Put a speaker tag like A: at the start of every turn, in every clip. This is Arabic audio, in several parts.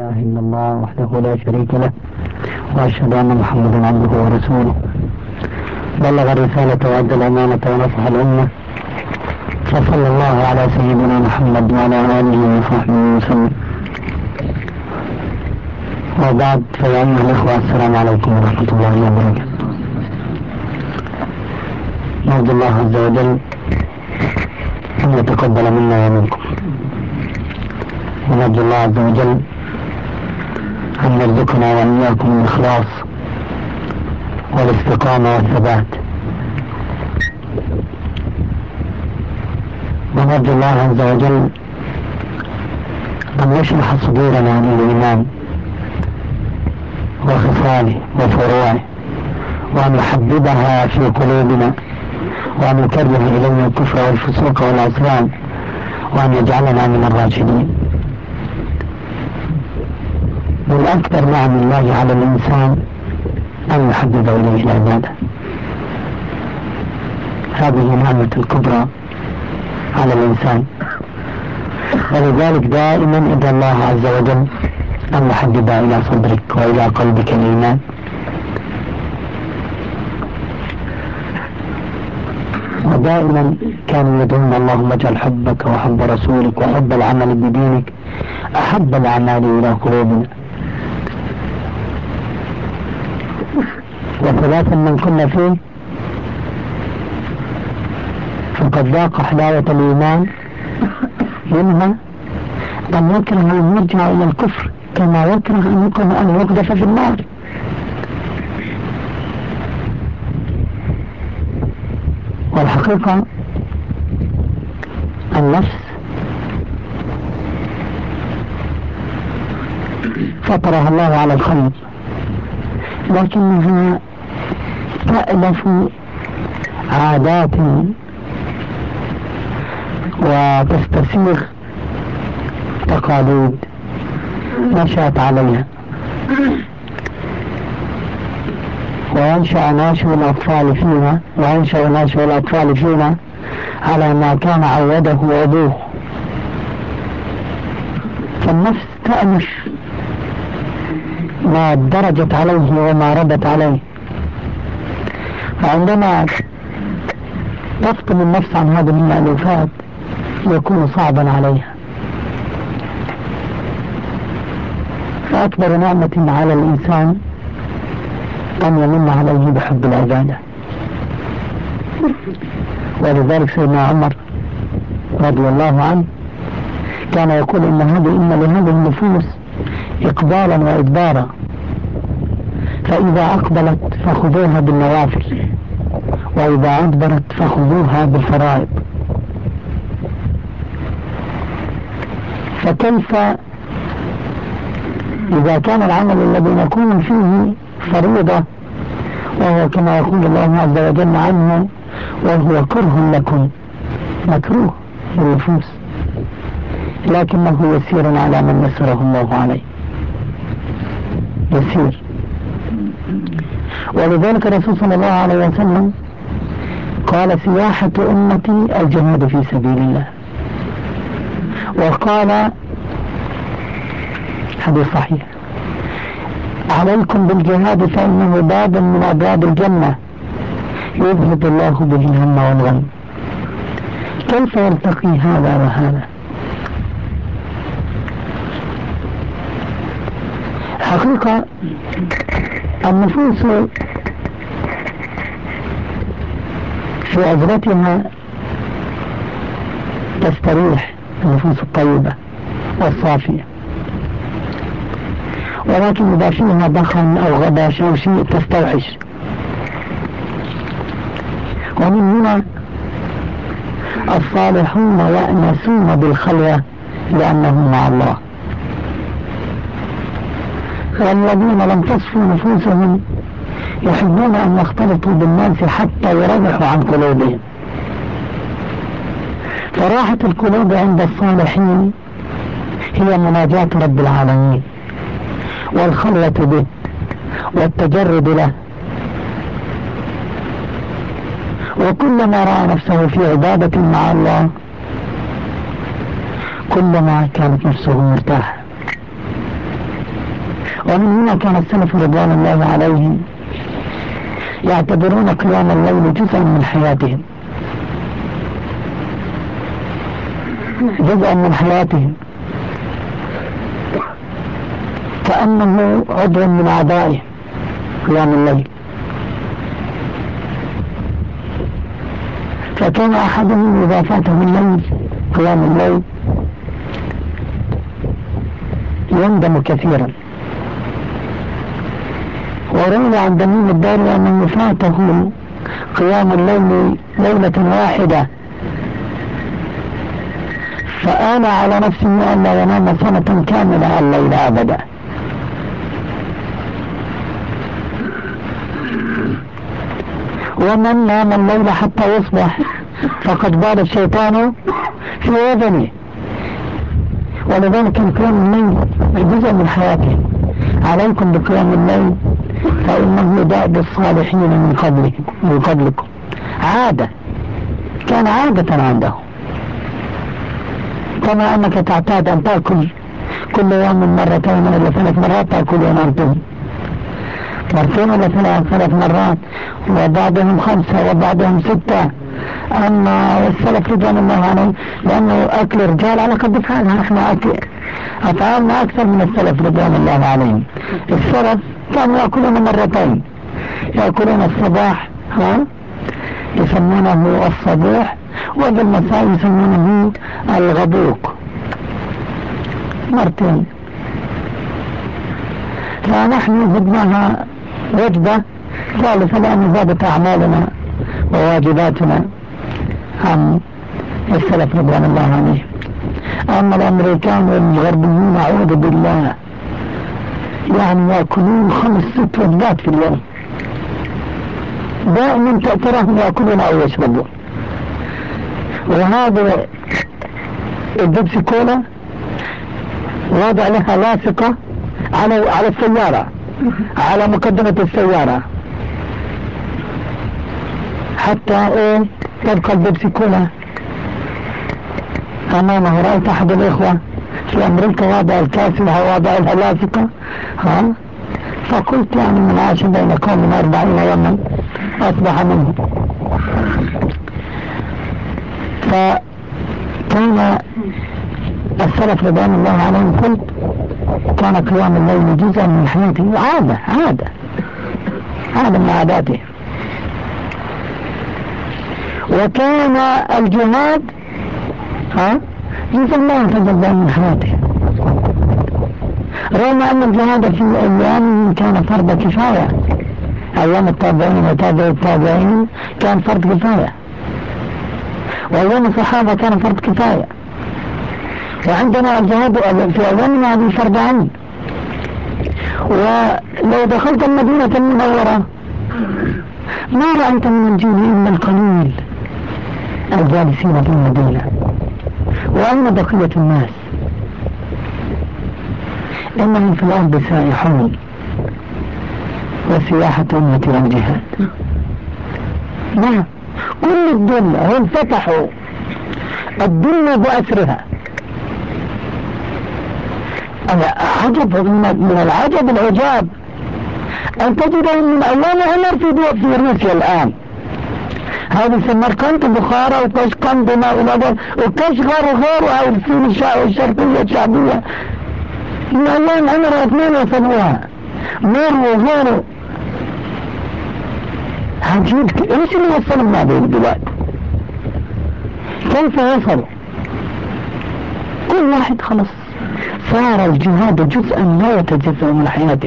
A: إله إلا الله وحده لا شريك له وأشهد أن محمدا عبده ورسوله بلغ الرسالة وأدى الأمانة ونصح الأمة فصلى الله على سيدنا محمد وعلى آله وصحبه وسلم. وبعد، فيا أيها الإخوة السلام عليكم ورحمة الله وبركاته. نرجو الله عز وجل أن يتقبل منا ومنكم، ونرجو الله عز وجل أن يرزقنا وإياكم الإخلاص والاستقامة والثبات، ونرجو الله عز وجل أن يشرح صدورنا للإيمان وخصاله وفروعه، وأن يحببها في قلوبنا، وأن يكره إلينا الكفر والفسوق والعصيان، وأن يجعلنا من الراشدين. من أكبر نعم الله على الإنسان أن يحبب إليه العبادة، هذه نعمة الكبرى على الإنسان، ولذلك دائما ادعو الله عز وجل أن يحبب إلى صدرك وإلى قلبك الإيمان. ودائما كانوا يدعون اللهم اجعل حبك وحب رسولك وحب العمل بدينك أحب الأعمال إلى قلوبنا. وثلاثا من كنا فيه فقد ذاق حلاوة الإيمان، منها أن يكره أن يرجع إلى الكفر كما يكره أن يقذف في النار. والحقيقة النفس فطرها الله على الخير، لكنها تألف عادات وتستسيغ تقاليد نشأت عليها، وينشأ ناشئ الأطفال فينا على ما كان عوده أبوه. فالنفس تألف ما درجت عليه وما ربت عليه، فعندما تفطم النفس عن هذه المألوفات يكون صعبا عليها. فأكبر نعمة على الإنسان أن يمن عليه بحب العبادة. ولذلك سيدنا عمر رضي الله عنه كان يقول إن لهذه النفوس إقبالا وإدبارا، فإذا أقبلت فخذوها بالنوافل، وإذا أدبرت فخذوها بالفرائض. فكيف إذا كان العمل الذي نكون فيه فريضة، وهو كما يقول الله عز وجل عنه وهو كره لكم، مكروه للنفوس، لكنه يسير على من يسره الله عليه، يسير. ولذلك الرسول صلى الله عليه وسلم قال سياحة أمتي الجهاد في سبيل الله، وقال حديث صحيح عليكم بالجهاد فإنه باب من أبواب الجنة يذهب الله به الهم والغم. كيف يلتقي هذا وهذا؟ حقيقة النفوس في عزلتها تستريح، النفوس الطيبة والصافية، ولكن إذا فيها دخن أو غباش أو شيء تستوحش. ومن هنا الصالحون يأنسون بالخلوة لأنهم مع الله، والذين لم تصفوا نفوسهم يحبون أن يختلطوا بالناس حتى يريحوا عن قلوبهم. فراحة القلوب عند الصالحين هي مناجاة رب العالمين والخلوة به والتجرد له، وكلما رأى نفسه في عبادة مع الله كلما كانت نفسه مرتاحة. ومن هنا كان السلف رضوان الله عليهم يعتبرون قيام الليل جزءا من حياتهم، جزءا من حياتهم، كأنه عضو من أعضائه قيام الليل. فكان أحدهم إذا فاته الليل قيام الليل يندم كثيرا. وروي عن تميم الداري أنه فاته قيام الليل ليلة واحدة فآل على نفسه أن لا ينام سنة كاملة الليل أبدا. ومن نام الليل حتى يصبح فقد بال الشيطان في أذنه. ولذلك قيام الليل جزء من حياته. عليكم بقيام الليل فإنه دأب الصالحين من قبلكم. عادة، كان عادة عنده، كما أنك تعتاد أن تأكل كل يوم مرتين ولا 3 مرات، تأكل ومرتين ولا 3 مرات، وبعضهم 5 وبعضهم 6. أما السلف رضوان الله عليه لأنه أكل رجال على قد فعلها، نحن أفعالنا أكثر من السلف رضوان الله عليهم. السلف كانوا يأكلون مرتين، يأكلون الصباح يسمونه الصبوح، وبالمساء يسمونه الغبوق، مرتين. فنحن زدناها وجبة ثالثة لأن زادت أعمالنا وواجباتنا عن السلف رضوان الله عليه. أما الأمريكان والغربيين أعوذ بالله يعني يأكلون 5-6 وجبات في اليوم، دائما تراهم يأكلون أو يشربون. وهذا البيبسي كولا وضع لها لاصقة على السيارة، على مقدمة السيارة، حتى تبقى البيبسي كولا أمامه. رأيت أحد الإخوة في أمريكا وضع الكاس وضع لها لاصقة، فقلت يعني من عاش بين قوم 40 يوما أصبح منه. فكان السلف رضوان الله عليهم قلت كان قيام الليل جزءا من حياته، عادة من عاداته. وكان الجهاد جزء لا يتجزأ من حياته، رغم أن الجهاد في أيام كان فرض كفاية، أيام التابعين وتابع التابعين كان فرض كفاية، وأيام الصحابة كان فرض كفاية، وعندنا الجهاد في أيامنا هذه فرض عين. ولو دخلت المدينة المنورة ما رأيت من الجيل إلا القليل الجالسين في المدينة، وأين بقية الناس؟ إنهم في الأرض سائحون، وسياحة أمتي والجهاد. نعم، كل الدنيا هم فتحوا الدنيا بأسرها. عجب من العجب العجاب أن تجدهم من أول عمر في روسيا الآن، هذه سمرقند وبخارى وقشقند وكشغر وغيرها والصين الشرقية الشعبية من أيام عمر 2 وصلوها مر وغيره. عجيب، ايش اللي وصلهم هذه البلاد؟ كيف وصلوا؟ كل واحد خلص صار الجهاد جزءا لا يتجزأ من حياته.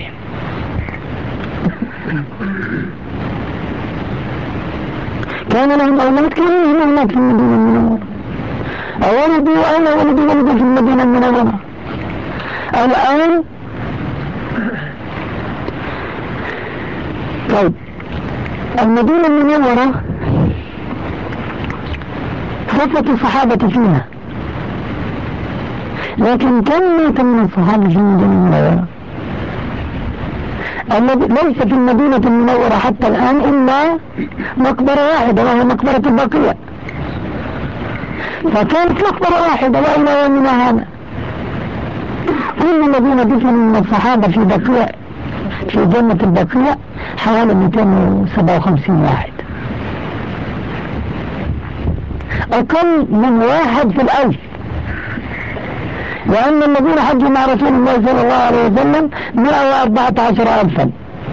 A: كان لهم أولاد كانوا هناك في المدينة المنورة، ولدوا في المدينة المنورة. الآن طيب المدينة المنورة صفة الصحابة فيها، لكن كم مات من الصحابة في المدينة المنورة؟ الذي ليس في المدينة المنورة حتى الآن إلا مقبرة واحدة وهي مقبرة البقيع، فكانت مقبرة واحدة وإلى يومنا هذا كل الذين دفنوا من الصحابة في بقيع في جنة البقيع حوالي 257 واحد، أقل من واحد في الألف. وأن الذين حجوا مع رسول الله صلى الله عليه وسلم 114,000،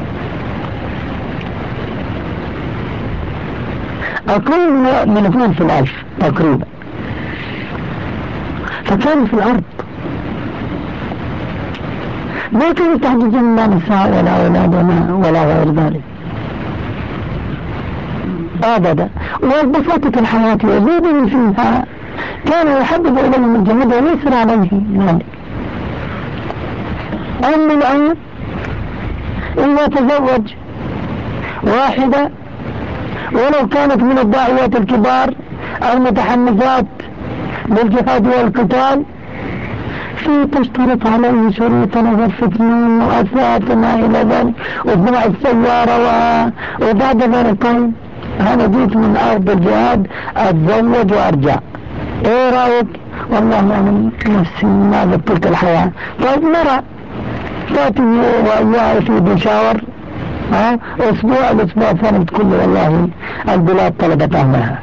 A: أقل من 2 في الألف تقريبا. فكانوا في الأرض ما كانوا تحدثون لا نساء ولا أولاد ولا غير ذلك أبدا. وبساطة الحياة يزيد فيها كان يحبب إليهم الجهاد ويسر عليه ذلك. أما الآن إلا تزوج واحدة ولو كانت من الداعيات الكبار المتحمسات للجهاد والقتال في تشترط عليه شروطا وغرفة نوم وأثاث وما إلى ذلك وبنوع السيارة وبعد ذلك طيب أنا جيت من أرض الجهاد أتزوج وأرجع، إيه رأيك؟ والله أنا نفسي ما بطلت الحياة. طيب نرى تأتي وإياه في بشاور أسبوع الأسبوع الثاني تقول والله البلاد طلبت أهلها،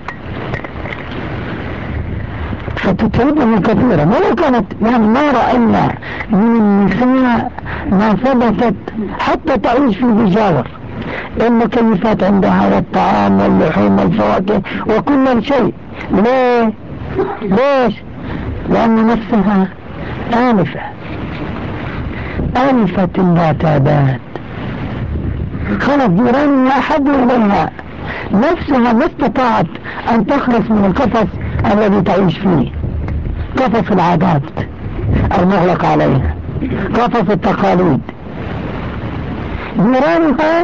A: فتتعبهم كثيرا. ولو كانت يعني ما رأينا من النساء ما ثبتت حتى تعيش في بجاور، المكيفات عندها والطعام واللحوم والفواكه وكل شيء. ليه؟ ليش؟ لأن نفسها آنفة لا تعداد، خلص جيرانها أحد إليها، نفسها ما استطاعت أن تخلص من القفص الذي تعيش فيه، قفص العادات المغلق عليها، قفص التقاليد. جيرانها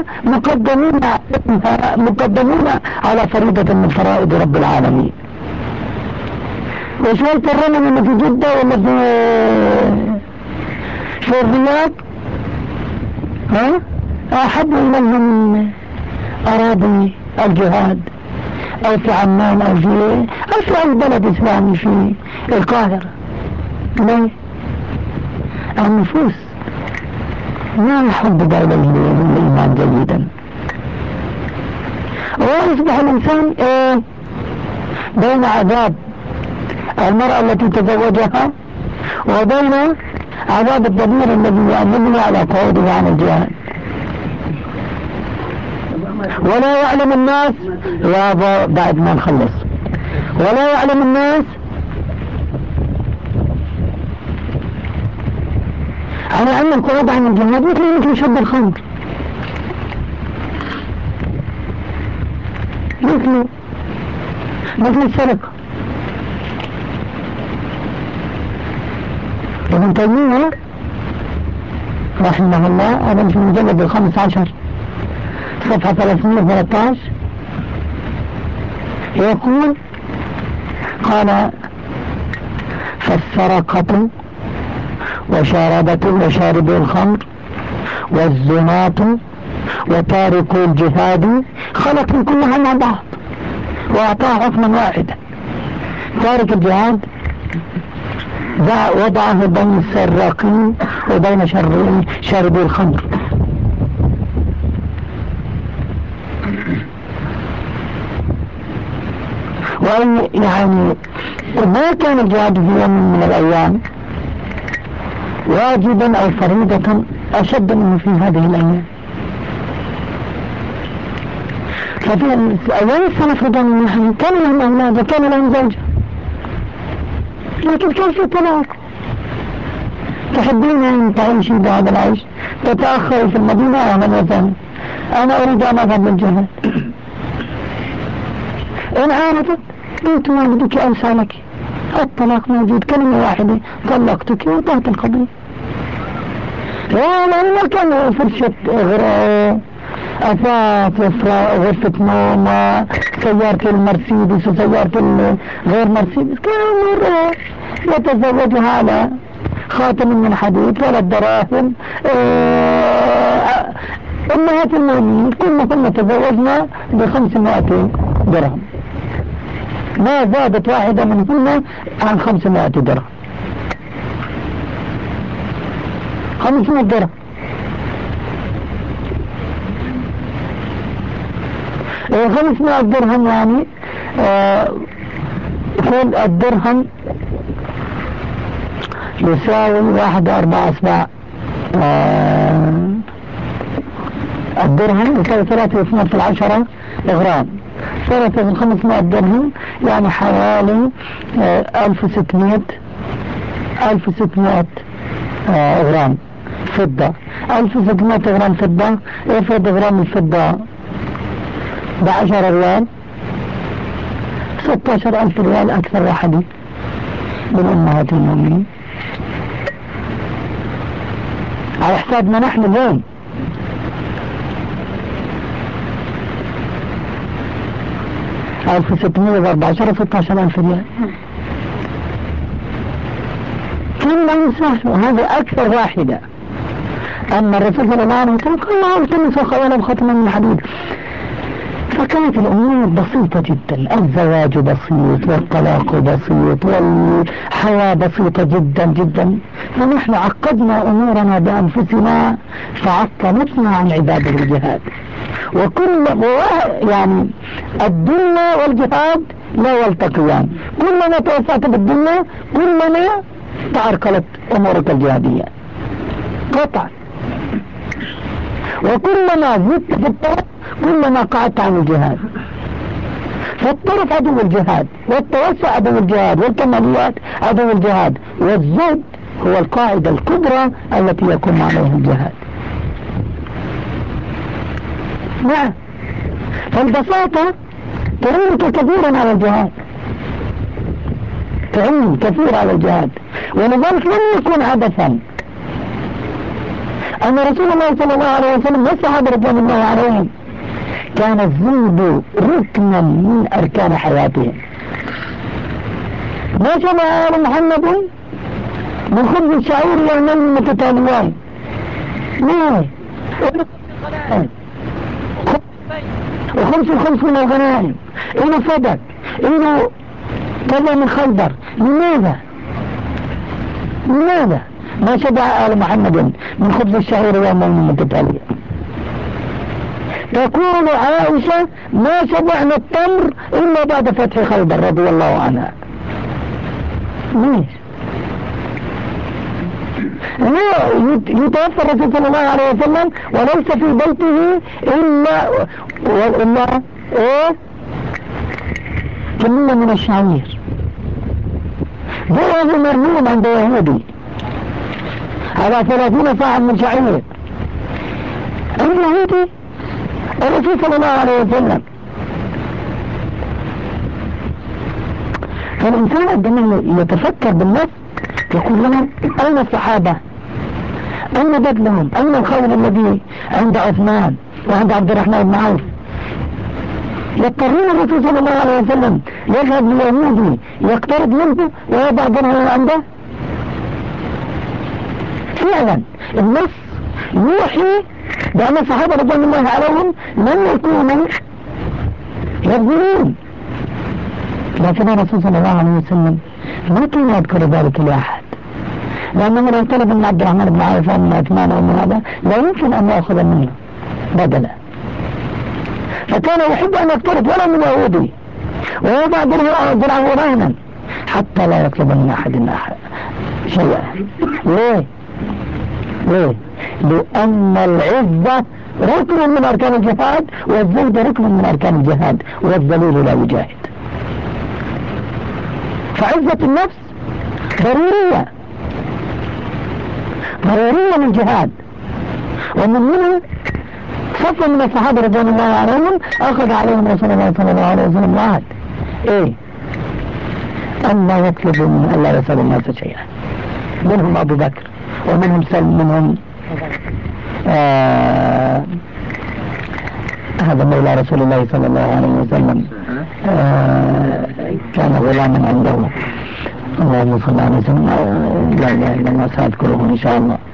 A: مقدمون على فريضة من فرائض رب العالمين. وشوية الرمل اللي في جدة ولا في الرياض أحب إليهم أراضي الجهاد أو في عمان أو في أي بلد إسلامي في القاهرة. ليه؟ النفوس ما يحب إليه الإيمان جيدا، ويصبح الإنسان بين عذاب المرأة التي تزوجها وبين عذاب الضمير الذي يعمله على قعوده عن الجهاد. ولا يعلم الناس بعد ما نخلص، ولا يعلم الناس على أن القعود عن الجهاد مثل شرب الخمر، مثل السرقة. ابن تيمية رحمه الله هذا في المجلد 15 صفحة 313 يقول قال فالسرقة وشارب الخمر والزناة وتارك الجهاد خلق كلها مع بعض وأعطاه حكما واحدا. تارك الجهاد وضعه بين السراقين وبين شاربي الخمر. وأن يعني ما كان الجهاد في يوم من الأيام واجبا أو فريضة أشد منه في هذه الأيام. ففي أيام السلف رضوان الله عليهم كان لهم أولاد وكان لهم زوجة، لكن كان في طلاق. تحبين أن تعيشي بهذا العيش تتأخري في المدينة أهلا وسهلا، أنا أريد أن أذهب للجهاد. إن عارضت قلت والدك أوسع لك، الطلاق موجود، كلمة واحدة طلقتك وانتهت القضية. لا ما كان فرشة إغراء أثاث غرفة نوم سيارة المرسيدس وسيارة غير مرسيدس، كان مرة يتزوجها على خاتم من حديد ولا الدراهم. أمهات المؤمنين كنا تزوجنا ب500 درهم، ما زادت واحدة منهن عن 500 درهم. 500 درهم. إيه 500 درهم يعني كل الدرهم يساوي 1.4 الدرهم يساوي 3.12 غرام. صارت 500 درهم يعني حوالي 1600 غرام فضة. 1600 غرام فضة. افرض غرام الفضة ب10 ريال، 16,000 ريال أكثر واحدة من أمهات المؤمنين على حسابنا نحن اليوم. 1614 16,000 ريال كل ما ينساه، وهذا أكثر واحدة. أما الرسول صلى الله عليه وسلم قال الله التمس خيالا ختما من حديد. فكانت الأمور بسيطة جدا، الزواج بسيط والطلاق بسيط والحياة بسيطة جدا جدا. فنحن عقدنا أمورنا بأنفسنا فعطلتنا عن عبادة الجهاد. وكل يعني الدنيا والجهاد لا يلتقيان، كلما توسعت بالدنيا كلما تعرقلت أمورك الجهادية قطعا، وكلما زدت في الطرف كلما قعدت عن الجهاد. فالطرف عدو الجهاد، والتوسع عدو الجهاد، والكماليات عدو الجهاد، والزهد هو القاعدة الكبرى التي يقوم عليها الجهاد. نعم. فالبساطة تعينك كثيرا على الجهاد، تعين كثير على الجهاد، ولذلك لم يكن عبثا أن رسول الله صلى الله عليه وسلم والصحابة رضوان الله عليهم كان الزهد ركنا من أركان حياتهم. ما شبع آل محمد من خبز الشعير والمن متتاليان. ليه؟ وخمس من الغنائم، إنه صدق، إنه كذا من خيبر. لماذا ما شبع آل محمد من خبز الشعير والمن متتاليان؟ تقول عائشة ما شبعنا التمر إلا بعد فتح خيبر رضي الله عنها. ليش؟ يتوفى الرسول صلى الله عليه وسلم وليس في بيته إلا كمية من الشعير، جاءه مرموم عند يهودي على 30 صاعا من شعير. اليهودي الرسول صلى الله عليه وسلم. فالإنسان عندما يتفكر بالنفس يقول لهم أين الصحابة؟ أين بذلهم؟ أين الخير الذي عند عثمان وعند عبد الرحمن بن عوف؟ يضطرون الرسول صلى الله عليه وسلم يذهب ليهودي يقترب منه ويضع درهم عنده. فعلا النص يوحي بأن الصحابة رضوان الله عليهم لم يكونوا يبذلون، لكن الرسول صلى الله عليه وسلم ما كان يذكر ذلك لأحد، لأنه لو طلب من عبد الرحمن بن عوف من عثمان أو من هذا لا يمكن أن يأخذ منه بدلا، فكان يحب أن يقترب ولا من يهودي ويضع درعه رهنا حتى لا يطلب من أحد شيئا. ليه؟ لأن العزة ركن من أركان الجهاد، والزهد ركن من أركان الجهاد، والذليل لا يجاهد. فعزة النفس ضرورية للجهاد. ومن هنا صف من الصحابة رضوان الله عليهم أخذ عليهم رسول الله صلى الله عليه وسلم العهد أن لا يطلبوا من أن لا يسأل الناس شيئا. منهم أبو بكر ومنهم سلم، منهم هذا مولى رسول الله صلى الله عليه وسلم كان غلاما عنده، اللهم صل على وسلم، لا اله الا الله ساذكره ان شاء الله.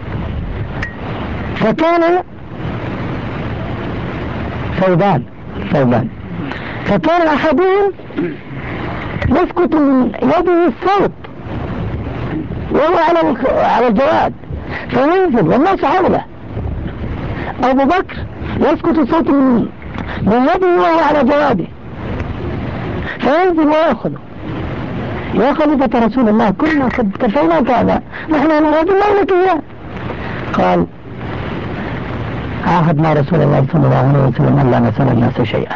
A: فكان ثوبان فكان احدهم يسكت من يده الصوت وهو على الجواد، فينزل والناس حوله. أبو بكر يسكت صوت من يده وهو على جواده، فينزل ويأخذه. يا خليفة رسول الله كنا قد كفيناك هذا، نحن نريد الله لك إياه. قال عاهدنا رسول الله صلى الله عليه وسلم أن لا نسأل الناس شيئا.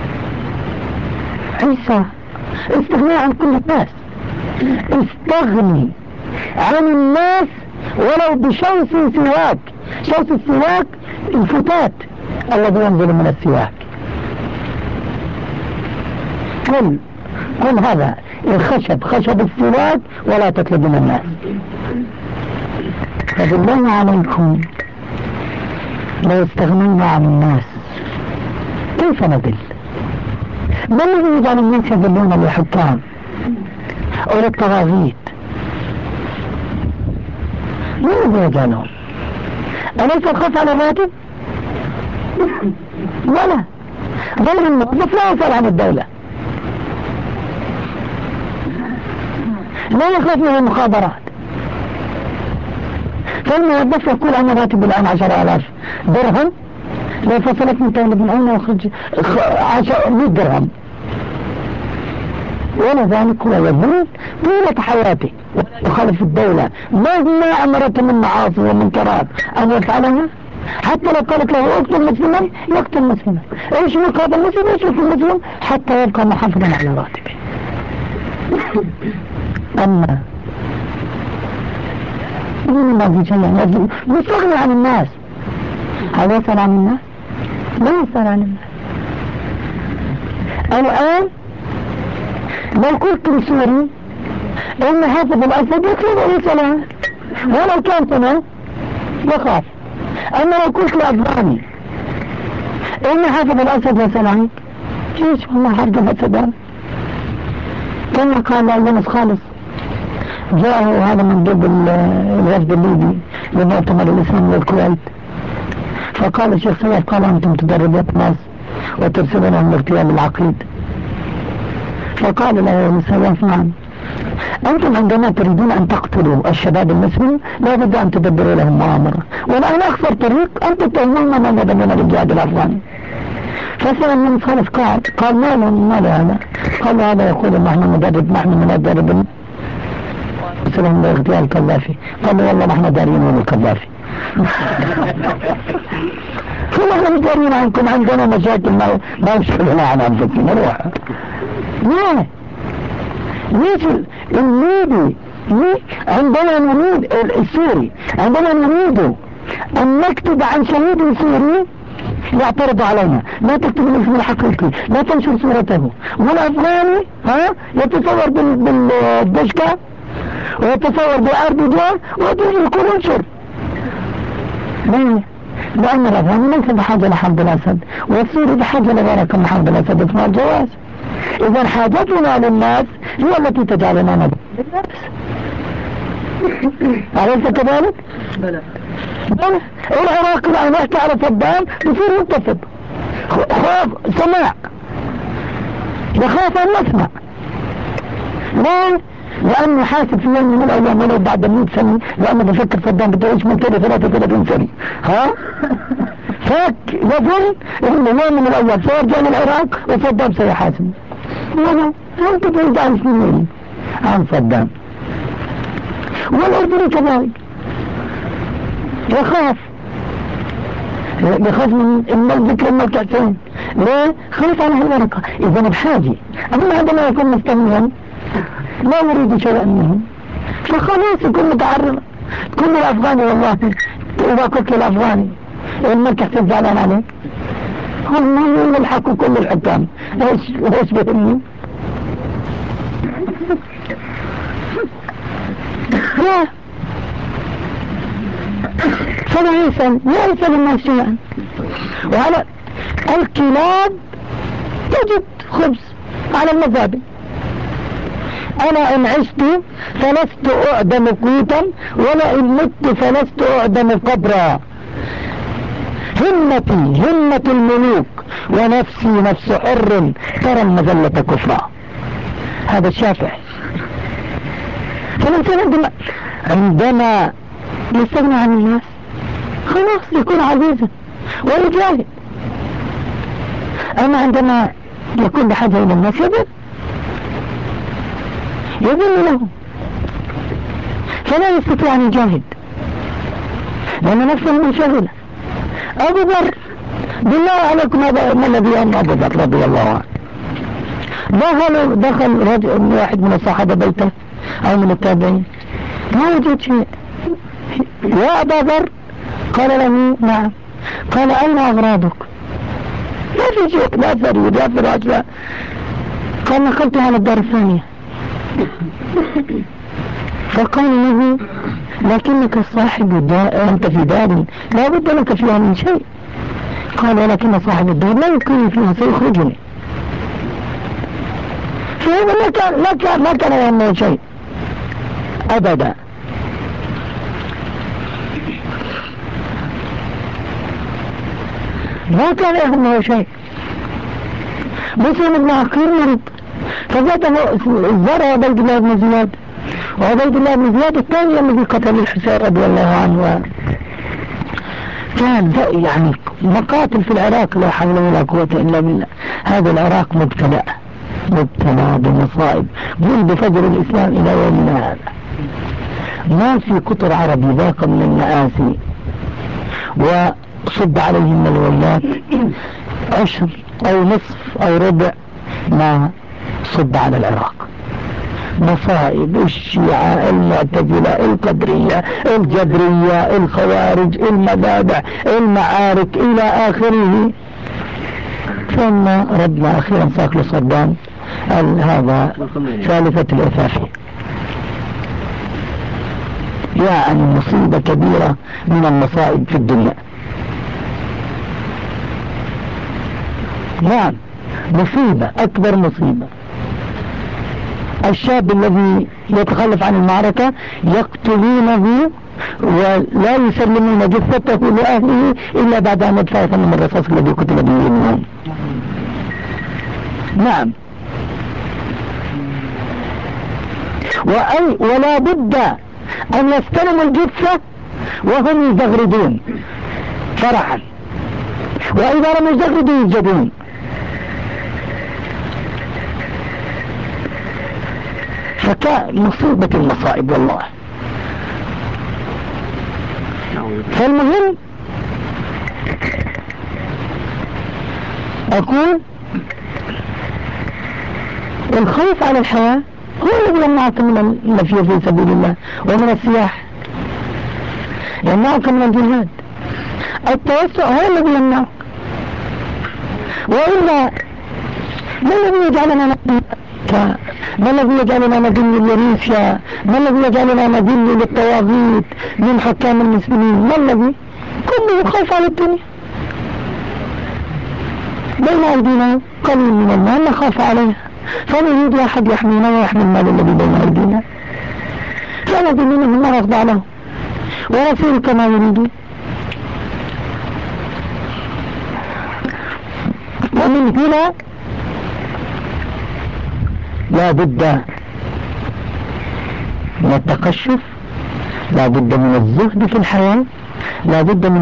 A: عيسى استغنى عن كل الناس، استغني عن الناس ولو بشوس سواك. شوس السواك الفتات الذي ينزل من السواك. قل هذا الخشب خشب السواك ولا تطلب من الناس. فبالله عليكم لو استغنينا عن الناس كيف نذل؟ ما الذي يجعل الناس يذلون للحكام أو للطواغيت؟ ما الذي يجعلهم؟ أليس الخوف على الراتب؟ ولا غير الموظف لا يسأل عن الدولة، لا يخاف من المخابرات. فالموظف يقول أنا راتب الآن 10,000 درهم، لو فصلت من طالب من أين يخرج 100 درهم، ولذلك هو يظن طيلة حياته يخالف الدولة مهما أمرت من معاصي ومنكرات أن يفعلها، حتى لو قالت له اقتل مسلما يقتل مسلما، ايش مقابل المسلم يشرك المسلم حتى يبقى محافظا على راتبه. أما ما في شيء مستغني عن الناس. هل يسأل عن الناس؟ لا يسأل عن الناس. الآن لو قلت لسوري إن حافظ الأسد يطلب أي صلاة ولو كان سنة يخاف. أما لو قلت لأفغاني إن حافظ الأسد يسأل عنك، ليش والله حافظ الأسد كما قال يونس خالص جاءه هذا من ضد الوفد الليبي لمؤتمر الإسلام للكويت، فقال الشيخ سيف قال أنتم تدربون الناس وترسلونهم لاغتيال العقيد. فقال له يونس سيف نعم، أنتم عندما تريدون أن تقتلوا الشباب المسلم لا بد أن تدبروا لهم مؤامرة، والآن أخسر طريق أن تتهمون من يدمون الجهاد الأفغاني. فسأل يونس خالص قال ما له هذا؟ قال هذا يقول نحن ندرب سلام لاغتيال القذافي. قالوا والله نحن دارين من القذافي. فنحن مدارين عنكم، عندنا مشاكل ما يشغلنا عن أنفسنا نروح. ليش الليبي عندما نريد السوري عندما نريد أن نكتب عن شهيد سوري يعترض علينا، لا تكتب الاسم الحقيقي، لا تنشر صورته. والأفغاني يتصور بالدشكة ويتصور بالأربجة ويقول انشر. ليه؟ لأن الأفغاني ليس بحاجة لحمد الأسد، والسوري بحاجة لغيرك محمد الأسد اسمه الجواز. إذا حاجتنا للناس هي التي تجعلنا نبغي للناس. أليس كذلك؟ بلى. العراق الآن يحكي على صدام يصير منتفض، خوف سماع، يخاف أن يسمع. ليه؟ لأنه حاسب في يوم من الأيام ولو بعد 100 سنة، لأنه بفكر صدام بده يعيش من 33 سنة فاك يظن إنه يوم من الأيام سيرجع للعراق وصدام سيحاسب. أنت تريد عن سنين عن صدام. والأردني كذلك يخاف من ذكر الملك حسين. ليه؟ خاف على الورقة. إذا بحاجة. أما عندما يكون مستغنيا لا يريد شيئا منهم فخلاص يكون متعرض. كل الأفغاني والله إذا قلت للأفغاني الملك حسين زعلان عليك هم يلحقوا كل الحكام. ايش بهمني؟ فلا يسأل الناس شيئا. وعلى الكلاب تجد خبز على المذابح. أنا إن عشت فلست أعدم قوتا ولا إن مت فلست أعدم قبرا. همتي همة الملوك ونفسي نفس حر ترى المذلة كفرا. هذا الشافعي. فالإنسان عندما يستغنى عن الناس خلاص يكون عزيزا ويجاهد. أما عندما يكون بحاجة إلى الناس يذل لهم، فلا يستطيع أن يجاهد لأن نفسه منشغلة. أبو ذر بالله عليكم ما الذي أمر أبو ذر رضي الله عنه؟ دخل رجل واحد من الصحابة بيته أو من التابعين، ما وجد شيء. يا أبا ذر، قال له نعم. قال أين أغراضك؟ ما في شيء، لا ثريد لا فراش لا. قال نقلت على الدار الثانية. فقال له لكنك صاحب الدار، أنت في دار لا بد لك فيها من شيء. قال ولكن صاحب الدار لا يكون فيها، سيخرجني. فهذا ما كان يهمه شيء أبدا. ما كان يهمه شيء. مسلم بن عقيل مرض فزاده زار عبيد الله بن زياد، وعبيد الله بن زياد الثاني الذي قتل الحسين رضي الله عنه. كان يعني مقاتل في العراق لا حول ولا قوة إلا بالله. هذا العراق مبتلى بمصائب، قل بفجر الإسلام إلى يومنا هذا ما في قطر عربي ذاق من المآسي وصب عليهم الويلات عشر أو نصف أو ربع ما صب على العراق. مصائب الشيعة، المعتزلة، القدرية، الجبرية، الخوارج، المذابح، المعارك إلى آخره. ثم ربنا أخيرا ساق صدام هذا ثالثة الإثافي. يعني مصيبة كبيرة من المصائب في الدنيا. نعم مصيبة، أكبر مصيبة. الشاب الذي يتخلف عن المعركة يقتلونه ولا يسلمون جثته لأهله إلا بعد أن يدفع ثمن الرصاص الذي قتل به منهم. نعم. ولا بد أن يستلموا الجثة وهم يزغردون فرحا، وإذا لم يزغردوا يسجدون. فكان مصيبة المصائب والله. فالمهم أقول الخوف على الحياة هو الذي يمنعك من المشي في سبيل الله ومن السياح، يمنعك من الجهاد. التوسع هو الذي يمنعك، وإلا ما الذي يجعلنا ما الذي يجعلنا نذل لروسيا؟ ما الذي يجعلنا نذل للطواغيت من حكام المسلمين؟ ما الذي؟ كله خوف على الدنيا. بين أيدينا قليل من المال نخاف عليها، فنريد أحد يحمينا ويحمي المال الذي بين أيدينا، فنذل منهم ما نخضع له ونسير كما يريدون. ومن هنا لا بد من التقشف، لا بد من الزهد في الحياة، لا بد من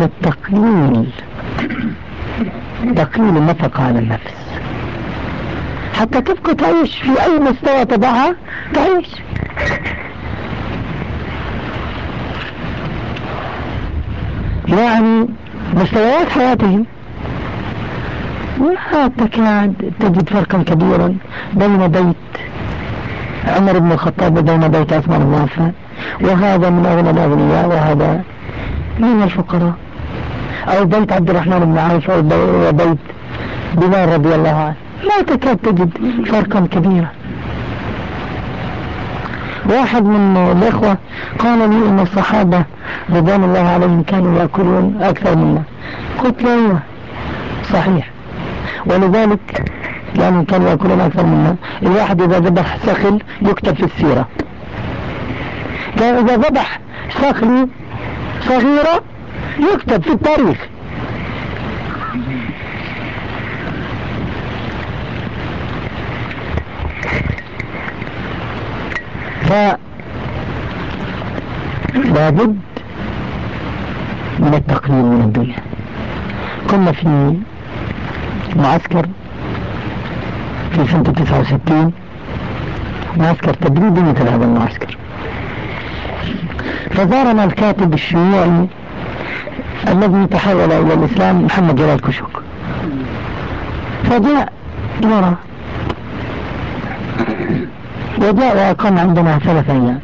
A: تقليل النفقة على النفس حتى تبقى تعيش في أي مستوى تضعها تعيش. يعني مستويات حياتهم لا تكاد تجد فرقا كبيرا بين بيت عمر بن الخطاب وبين بيت عثمان بن عفان، وهذا من أغنى الأغنياء وهذا من الفقراء، أو بيت عبد الرحمن بن عوف وبيت بلال رضي الله عنه، لا تكاد تجد فرقا كبيرا. واحد من الإخوة قال لي إن الصحابة رضوان الله عليهم كانوا يأكلون أكثر منا. قلت له أيوه صحيح، ولذلك يعني كانوا يأكلون أكثر منا. الواحد إذا ذبح سخل يكتب في السيرة، كان إذا ذبح سخل صغيرة يكتب في التاريخ. فلا بد من التقليل من الدنيا. كنا في معسكر في سنة 69، معسكر تدريبي مثل هذا المعسكر، فزارنا الكاتب الشيوعي الذي تحول إلى الإسلام محمد جلال كشك، فجاء يرى، وجاء وأقام عندنا 3 أيام،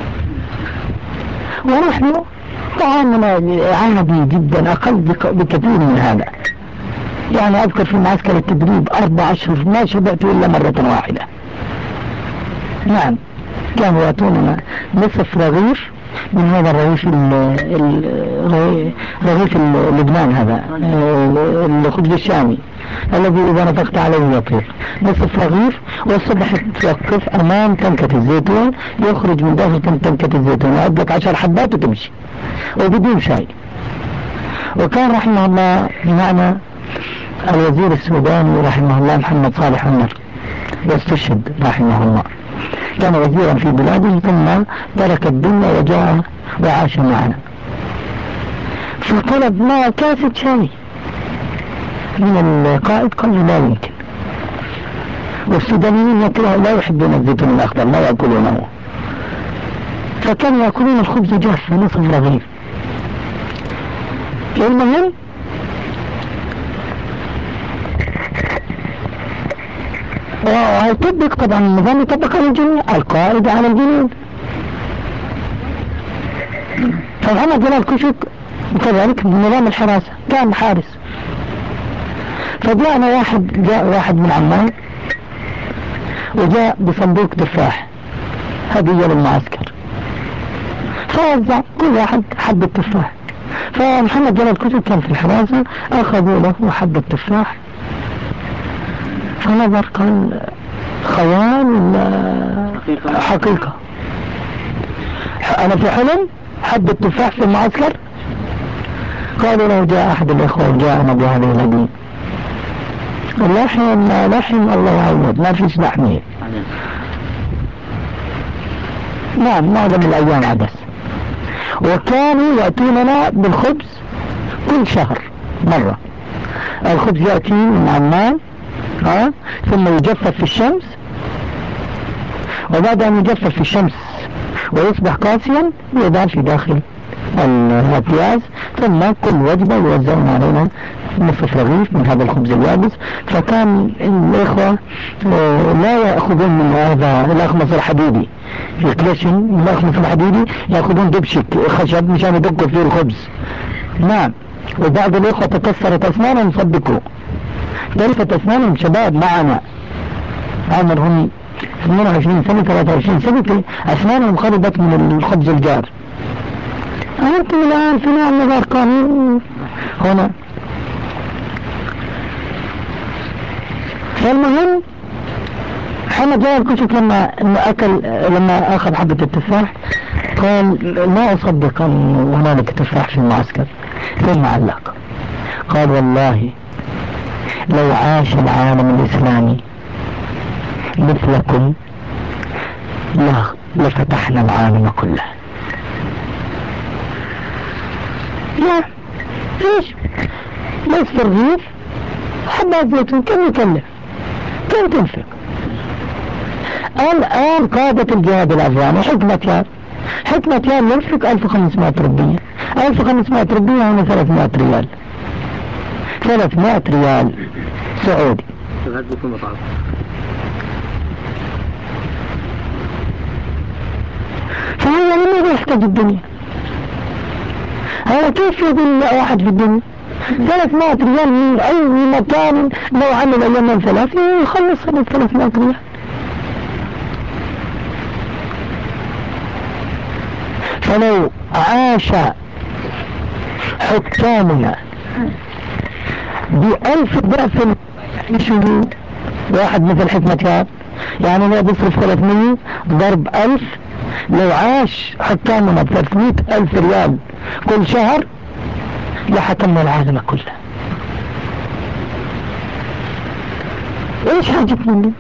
A: ونحن تعاملنا عادي جدا، أقل بكثير من هذا. يعني أذكر في معسكر التدريب 4 أشهر ما شبعت إلا مرة واحدة. نعم، كانوا يأتوننا نصف رغيف من هذا الرغيف رغيف لبنان، هذا الخبز الشامي الذي إذا نطقت عليه يطير، نصف رغيف، والصبح توقف أمام تنكة الزيتون، يخرج من داخل تنكة الزيتون يعدك 10 حبات وتمشي وبدون شاي. وكان رحمه الله معنا الوزير السوداني رحمه الله محمد صالح عمر، واستشهد رحمه الله، كان وزيرا في بلاده ثم ترك الدنيا وجاء وعاش معنا، فطلب ما كاسة شاي من القائد، قال له لا يمكن، والسودانيين لا يحبون الزيتون الأخضر، لا يأكلونه، فكانوا يأكلون الخبز جاف نصف رغيف. المهم ويطبق طبعا النظام، يطبق على الجميع، القائد على الجنود. فمحمد جلال كشك كذلك بنظام الحراسة كان حارس. فجاء واحد من عمان وجاء بصندوق تفاح هدية للمعسكر، فوزع كل واحد حبة تفاح. فمحمد جلال كشك كان في الحراسة، أخذوا له حبة تفاح، فنظر قال خيال ولا حقيقة؟ أنا في حلم حبة تفاح في المعسكر؟ قالوا لو جاء أحد الإخوة وجاءنا بهذه الهدية لحم الله يعوض، ما فيش لحمية. نعم، معظم الأيام عبس. وكانوا يأتوننا بالخبز كل شهر مرة. الخبز يأتي من عمان ثم يجفف في الشمس، وبعد أن يجفف في الشمس ويصبح قاسيا يضع في داخل الأكياس، ثم كل وجبة يوزعون علينا نصف رغيف من هذا الخبز اليابس. فكان الإخوة لا يأخذون من هذا الأخمص الحديدي في كلاشن، الأخمص الحديدي يأخذون دبشك خشب مشان يدقوا فيه الخبز. نعم، وبعض الإخوة تكسرت أسنانهم صدقوا، ضربت أسنانهم شباب معنا عمرهم 22 سنة 23 سنة، أسنانهم خربت من الخبز الجار. أنتم الآن في نوع غير قانون هنا. فالمهم محمد جلال كشك لما أخذ حبة التفاح قال لا أصدق أن هنالك تفاح في المعسكر، ثم علق قال والله لو عاش العالم الإسلامي مثلكم لفتحنا العالم كله. لا ليش؟ بس في الرغيف حبات زيتون كم يكلف؟ كم تنفق؟ الآن قادة الجهاد الأفغاني حكمة يار ينفق 1500 ربية، 1500 ربية هنا 300 ريال، 300 ريال سعودي.
B: تغذيكم مطعم.
A: فهذا لماذا يحتاج الدنيا؟ هذا كيف يظل واحد في الدنيا 300 ريال من أي مكان؟ لو عمل يومين 3 يخلص هذا 300 ريال. فلو عاش حكامنا ب1000 ضعف يشوفوا واحد مثل حكمة يار، يعني هو بيصرف 300 ضرب 1000، لو عاش حكامنا ب300,000 ريال كل شهر لحكمنا العالم كله. ايش حاجتنا لي؟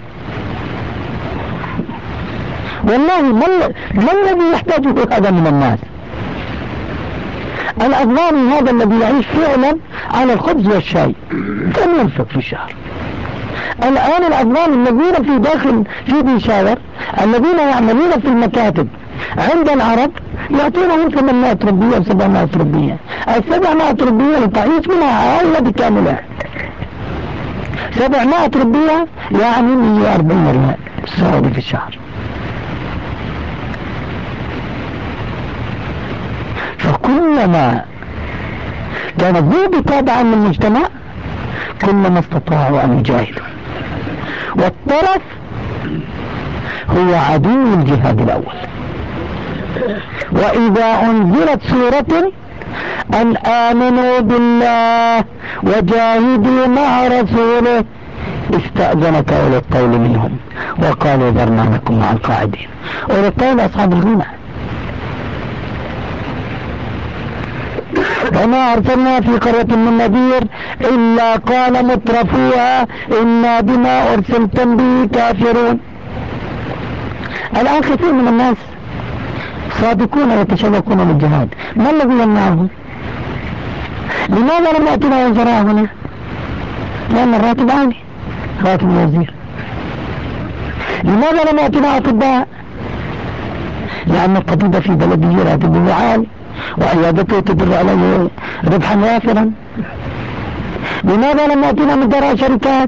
A: والله ما الذي يحتاجه هذا من الناس؟ الأفغاني هذا الذي يعيش فعلا على الخبز والشاي كم ينفق في الشهر؟ الآن الأفغان الذين في داخل في بيشاور الذين يعملون في المكاتب عند العرب يعطونهم 800 ربية و 700 ربية. ال 700 ربية لتعيش منها عائلة بكاملها. 700 ربية يعني 140 ريال سعودي في الشهر. فكلما كان الذئب تابعا للمجتمع كلما استطاعوا أن يجاهدوا، والطرف هو عدو الجهاد الأول. وإذا أنزلت سورة أن آمنوا بالله وجاهدوا مع رسوله استأذنك أولي الطول منهم وقالوا ذرنا لكم مع القاعدين. أولي الطول أصحاب الغنى. وما أرسلنا في قرية من نذير إلا قال مترفوها إنا بما أرسلتم به كافرون. الآن كثير من الناس صادقون يتشوقون للجهاد، ما الذي يمنعهم؟ لماذا لم يأتنا وزراء هنا؟ لأن الراتب عالي، راتب الوزير. لماذا لم يأتنا أطباء؟ لأن الطبيب في بلده راتبه عالي وعيادته تدر عليه ربحا وافرا. لماذا لم يأتنا مدراء شركات؟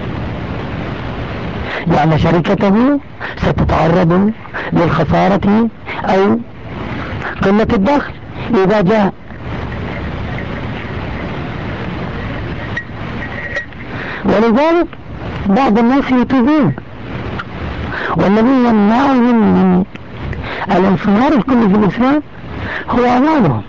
A: لأن شركته ستتعرض للخسارة أو قلة الدخل إذا جاء. ولذلك بعض الناس يتوبون، والذي يمنعهم من الانصهار الكلي في الإسلام هو أموالهم.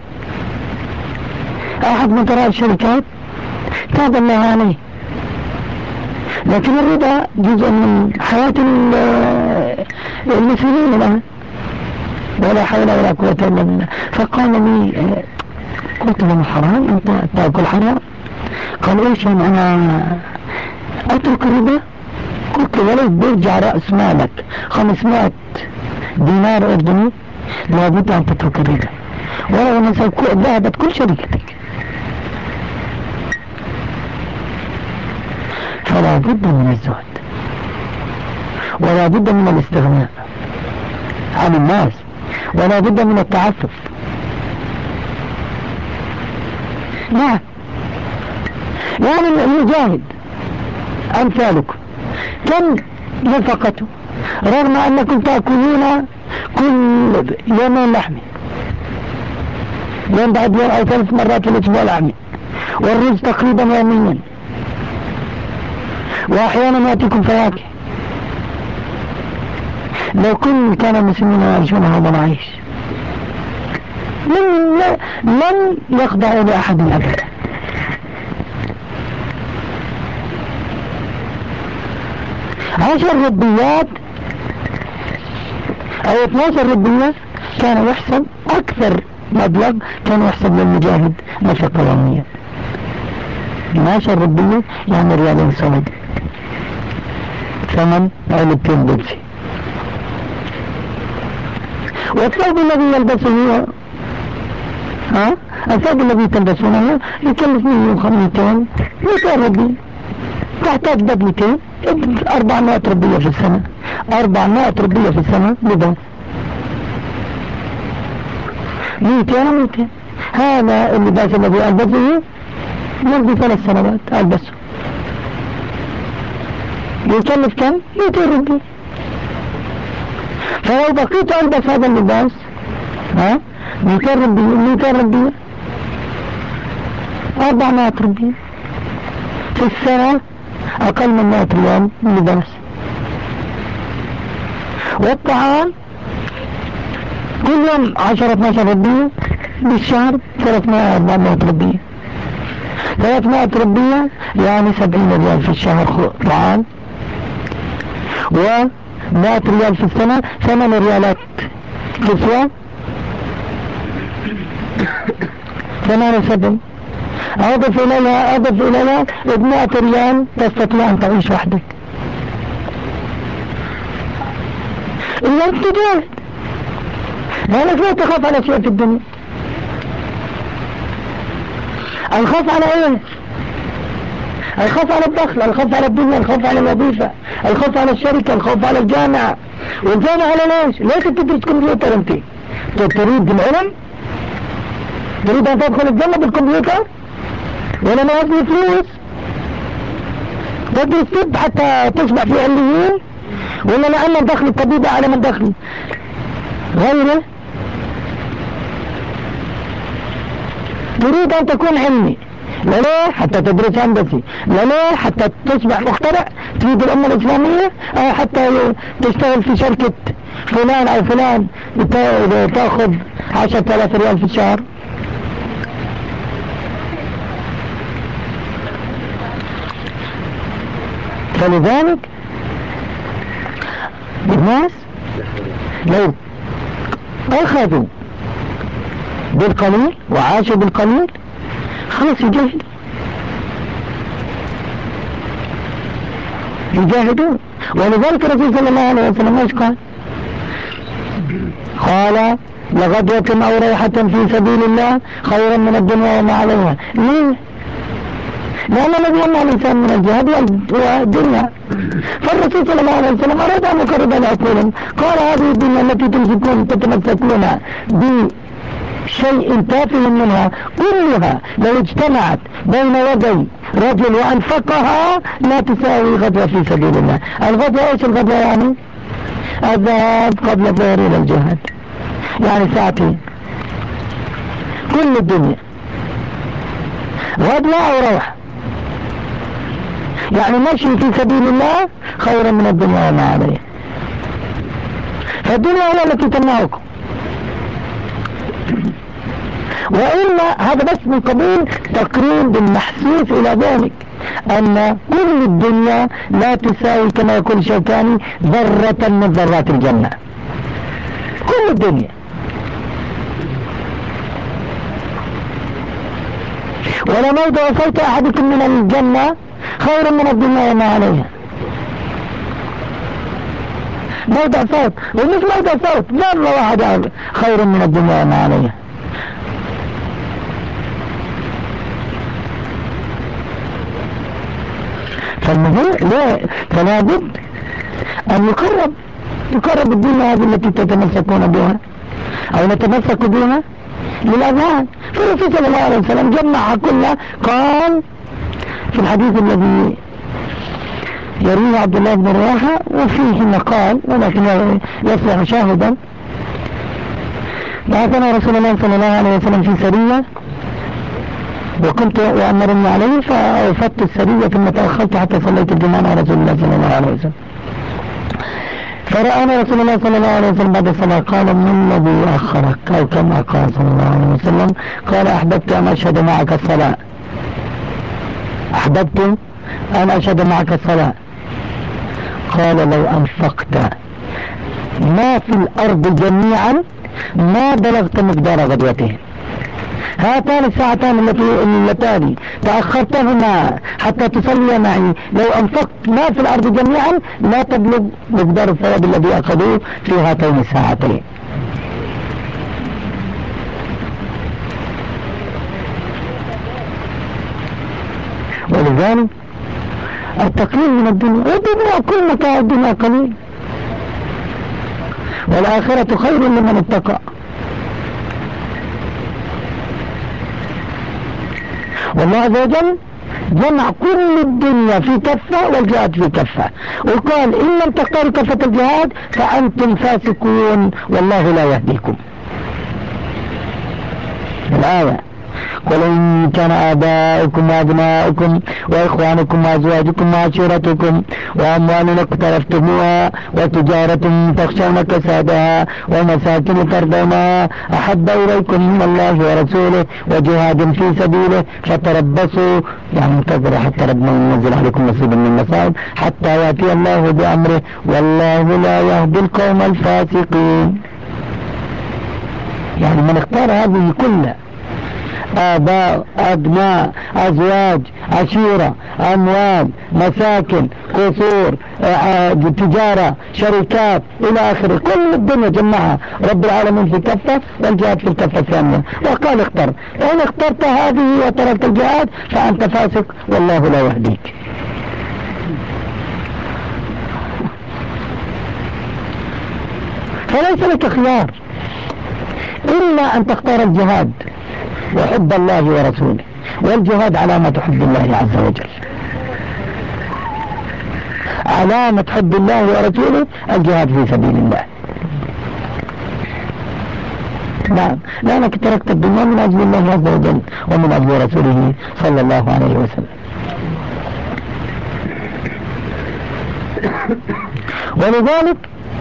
A: أحد مدراء الشركات تاب الله عليه، لكن الربا جزء من حياة المسلمين الآن، ولا حول ولا قوة إلا بالله. فقال لي، قلت له حرام أنت تأكل حرام؟ قال إيش أنا أترك الربا؟ قلت ولو بيرجع رأس مالك 500 دينار أردني لابد أن تترك الربا، ولو أن ذهبت كل شركتك. فلا بد من الزهد ولا بد من الاستغناء عن الناس ولا بد من التعفف. نعم، يعني المجاهد أمثالكم كم نفقته رغم أنكم تأكلون كل يومين لحمة، يوم بعد يوم أو 3 مرات في الأسبوع لحمة، والرز تقريبا يوميا، وأحيانا يأتيكم فواكه. لو كان المسلمين يعيشون هذا العيش لن يخضعوا لأحد أبدا. عشر ربيات أو 12 ربية كان يحسب أكثر مبلغ كان يحسب للمجاهد نفقة يومية. 12 ربية يعني ريالين سعودي، ثمن علبتين بيبسي. والثوب الذي يلبسه الثوب الذي تلبسونه يكلف 200 ربية. تحتاج بدلتين 400 ربية في السنة، 400 ربية في السنة لباس 200. هذا اللباس الذي ألبسه منذ 3 سنوات ألبسه يكلف كم؟ 200 ربية. فلو بقيت ألبس هذا اللباس 200 ربية 400 ربية في السنة، أقل من 100 ريال لباس. والطعام كل يوم 10-12 ربية، بالشهر 300-400 ربية. 300 ربية يعني 70 ريال في الشهر طعام، و100 ريال في السنة 8 ريالات كسوة، 78. أضف إليها 100 ريال تستطيع أن تعيش وحدك. إلا أنت تجاهد، لأنك لا تخاف على شيء في الدنيا. الخوف على ايه؟ الخوف على الدخل، الخوف على الدنيا، الخوف على الوظيفة، الخوف على الشركة، الخوف على الجامعة. والجامعة على ليش تدرس كمبيوتر انت؟ تريد العلم؟ تريد ان تدخل الجنة بالكمبيوتر؟ ولا ما يبني فلوس؟ تدرس طب حتى تصبح في علميين؟ ولا لأن دخل الطبيب أعلى من دخل غيره؟ تريد ان تكون علمي، لا لا حتى تدرس هندسي، لا لا حتى تصبح مخترع تريد الأمة الإسلامية، أو حتى تشتغل في شركة فلان أو فلان تأخذ 10,000 ريال في الشهر. فلذلك الناس لو أخذوا بالقليل وعاشوا بالقليل خلاص يجاهدون. ولذلك الرسول صلى الله عليه وسلم ايش قال لغدوة أو روحة في سبيل الله خيرا من الدنيا وما عليها. ليه؟ لأن الذي يمنع الإنسان من الجهاد هو الدنيا. فالرسول صلى الله عليه وسلم أراد أن يقرب لعقولهم، قال هذه الدنيا التي تتمسكون بشيء تافه منها كلها لو اجتمعت بين يدي رجل وأنفقها لا تساوي غدوة في سبيل الله. الغدوة ايش الغدوة يعني؟ الذهاب قبل الظهر إلى الجهاد، يعني ساعتين. كل الدنيا غدوة أو روح، يعني مشي في سبيل الله خيرا من الدنيا وما عليه. فالدنيا هي التي تمنعكم، وإلا هذا بس من قبيل تقريب المحسوس إلى ذلك، أن كل الدنيا لا تساوي كما يقول شوكاني ذرة من ذرات الجنة. كل الدنيا، ولا موضع صوت أحدكم من الجنة خير من الدنيا وما عليها. موضع صوت، ومش موضع صوت ذرة واحدة خير من الدنيا وما عليها. فالمهم فلا بد أن يقرب الدنيا هذه التي تتمسكون بها أو نتمسك بها للأذهان. فالرسول صلى الله عليه وسلم جمعها كلها. قال في الحديث الذي يرويه عبد الله بن رواحة وفيه مقال ولكن يصلح شاهدا، بعثنا رسول الله صلى الله عليه وسلم في سرية وكنت وأمرني عليه فأوفدت السرية ثم تأخرت حتى صليت الجمعة مع رسول الله صلى الله عليه وسلم. فرآنا رسول الله صلى الله عليه وسلم بعد الصلاة قال من الذي أخرك، أو كما قال صلى الله عليه وسلم قال أحببت أن أشهد معك الصلاة، أحببت أن أشهد معك الصلاة. قال لو أنفقت ما في الأرض جميعا ما بلغت مقدار غدوته. هاتان الساعتان اللتان تأخرتهما حتى تصلي معي لو أنفقت ما في الأرض جميعا لا تبلغ مقدار الثواب الذي أخذوه في هاتين الساعتين. ولذلك التقليل من الدنيا، والدنيا كل متاع الدنيا قليل، والآخرة خير لمن اتقى. والله عز وجل جمع كل الدنيا في كفة والجهاد في كفة، وقال إن لم تختاروا كفة الجهاد فأنتم فاسقون والله لا يهديكم. الآية قل إن كان آباؤكم وأبناؤكم وإخوانكم وأزواجكم وعشيرتكم وأموال اقترفتموها وتجارة تخشون كسادها ومساكن ترضونها أحب إليكم من الله ورسوله وجهاد في سبيله فتربصوا، يعني انتظروا حتى ربنا ينزل عليكم نصيبا من المصائب حتى يأتي الله بأمره والله لا يهدي القوم الفاسقين. يعني من اختار هذه كلها آباء، أبناء، أزواج، عشيرة، أموال، مساكن، قصور، تجارة، شركات إلى آخره. كل الدنيا جمعها رب العالمين في كفة والجهاد في الكفة الثانية، وقال اختر. وإن اخترت هذه وتركت الجهاد فأنت فاسق والله لا يهديك. فليس لك خيار إلا أن تختار الجهاد وحب الله ورسوله، والجهاد علامة حب الله عز وجل. علامة حب الله ورسوله الجهاد في سبيل الله. نعم، لأنك تركت الدنيا من أجل الله عز وجل ومن أجل رسوله صلى الله عليه وسلم. ولذلك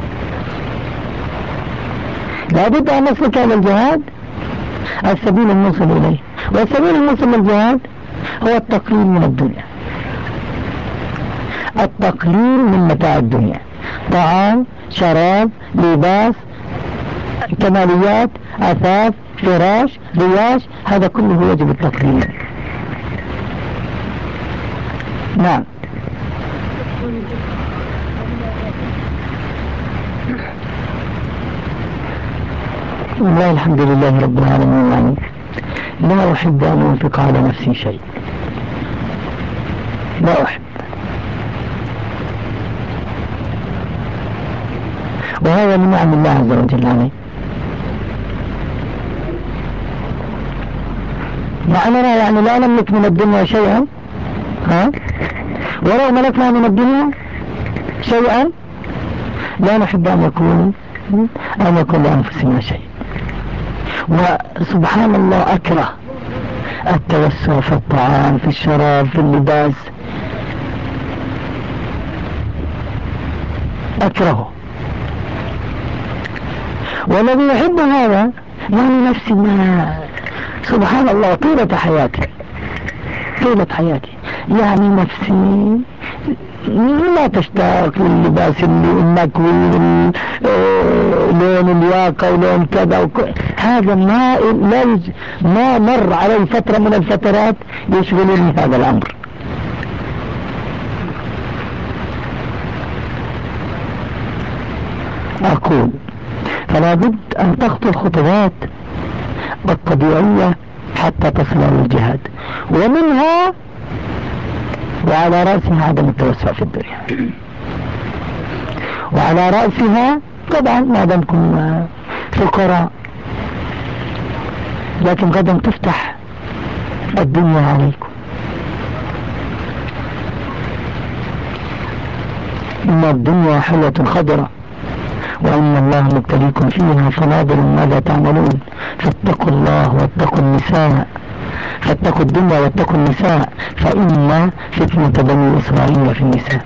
A: لابد أن نسلك إلى الجهاد السبيل الموصل إليه، والسبيل الموصل للجهاد هو التقليل من الدنيا، التقليل من متاع الدنيا، طعام، شراب، لباس، كماليات، أثاث، فراش، رياش، هذا كله يجب التقليل. نعم. والله الحمد لله رب العالمين. يعني لا أحب أن أنفق على نفسي شيء، لا أحب، وهذا من نعم الله عز وجل علي. معنى يعني لا نملك من الدنيا شيئا، ولو ملكنا من الدنيا شيئا لا نحب أن يكون لأنفسنا شيء. وسبحان الله أكره التوسع في الطعام، في الشراب، في اللباس، أكرهه. والذي يحب هذا يعني نفسي، ما سبحان الله طيلة حياتي يعني نفسي لا تشتاق للباس المكوي، لون الياقة ولون كذا هذا ما مر علي فترة من الفترات يشغلني هذا الأمر. أقول فلا بد أن تخطو الخطوات الطبيعية حتى تصل إلى الجهاد، ومنها وعلى رأسها عدم التوسع في الدنيا، وعلى رأسها طبعا ما دامكم فقراء، لكن غدا تفتح الدنيا عليكم. إن الدنيا حلوة خضرة وإن الله مبتليكم فيها فناظر ماذا تعملون فاتقوا الله واتقوا النساء، فاتقوا الدنيا واتقوا النساء فإن فتنة بني إسرائيل في النساء.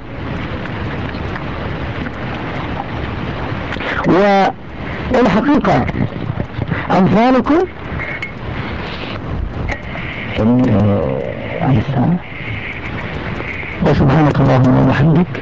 A: والحقيقة أمثالكم وسبحانك اللهم وبحمدك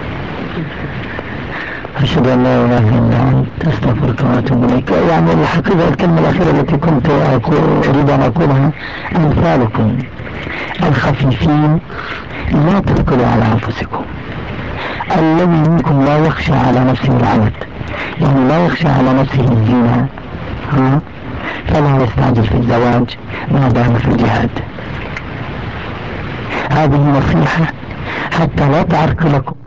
A: أشهد أن لا إله إلا أنت أستغفرك وأتوب إليك. يعني الحقيقة الكلمة الأخيرة التي كنت أريد أن أقولها أمثالكم الخفيفين لا تثقلوا على أنفسكم. الذي منكم لا يخشى على نفسه العبث، يعني لا يخشى على نفسه الزنا، فلا يستعجل في الزواج ما دام في الجهاد. هذه نصيحة حتى لا تعرقلكم